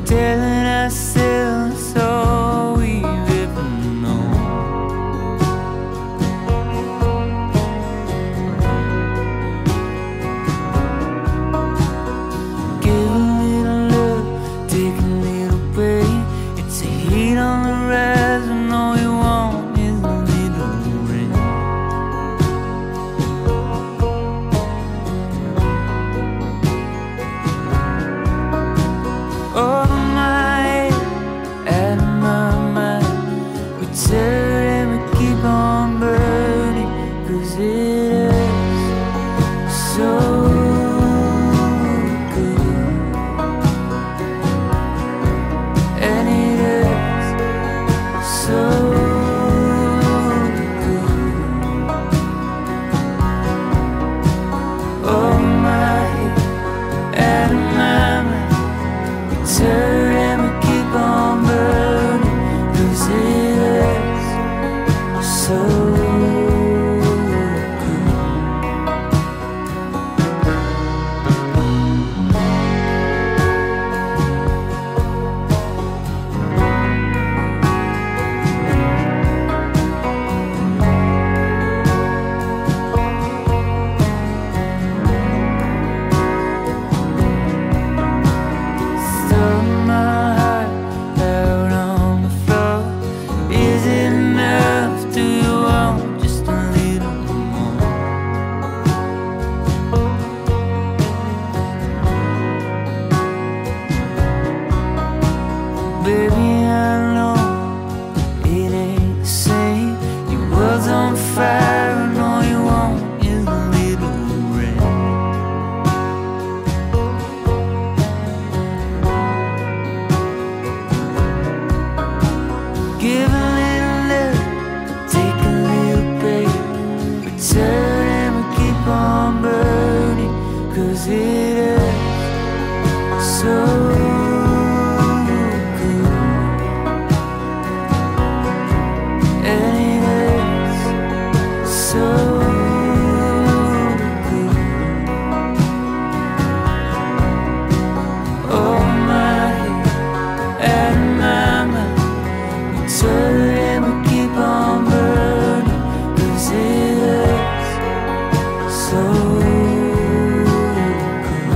telling ourselves all we've ever known. Give a little love, take a little break. It's a heat on the rise when all you want is a little rain. Over my head, out of my mind, we turn and we keep on burning, 'cause it is so good. And it is so good. Over my head, out of my mind, turn and we keep on burning, 'cause it is so good. Throw my heart out on the floor. Is it enough? Do you want just a little more? Baby, I know it ain't the same. Your world's on fire and all you want is a little rain. Give a little love, take a little break. Return and we keep on burning, 'cause it is so good. And it is so good. Oh my head, out of my mind, turn and we keep on burning, 'cause it is so good.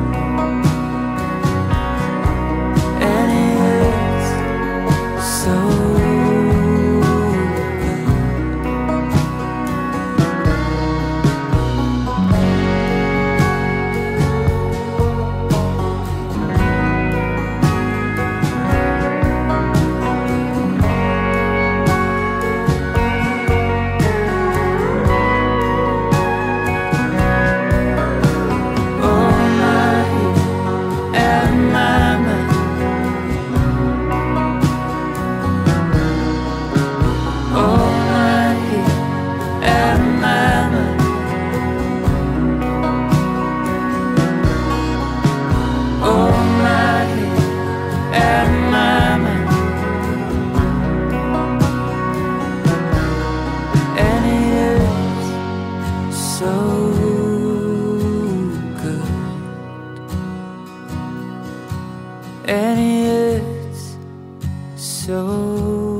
And it is so so good. And it's so